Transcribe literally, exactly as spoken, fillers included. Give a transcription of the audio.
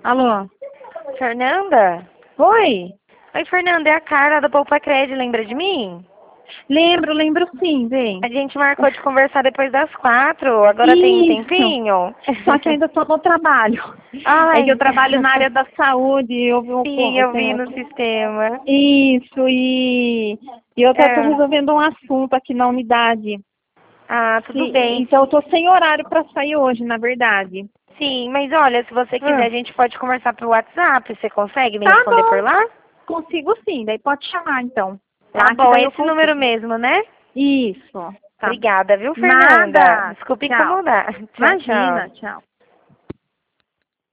Alô? Fernanda? Oi? Oi, Fernanda, é a Carla da Poupa Cred, lembra de mim? Lembro, lembro sim, bem. A gente marcou de conversar depois das quatro, agora tem um Isso. tempinho? Só que ainda estou no trabalho. É que Ai. eu trabalho na área da saúde, eu, eu, Sim, eu eu vi tenho... no sistema. Isso, e, e eu até estou É. resolvendo um assunto aqui na unidade. Ah, tudo Sim, bem. então eu estou sem horário para sair hoje, na verdade. Sim, mas olha, se você quiser, Ah. a gente pode conversar pelo WhatsApp. Você consegue me Tá responder por bom, lá? consigo sim, daí pode chamar então. Tá Lá que bom, daí eu esse número consigo. mesmo, né? Isso, tá. Obrigada, viu, Fernanda? Nada, Desculpe tchau. incomodar. Tchau, Imagina, tchau. tchau.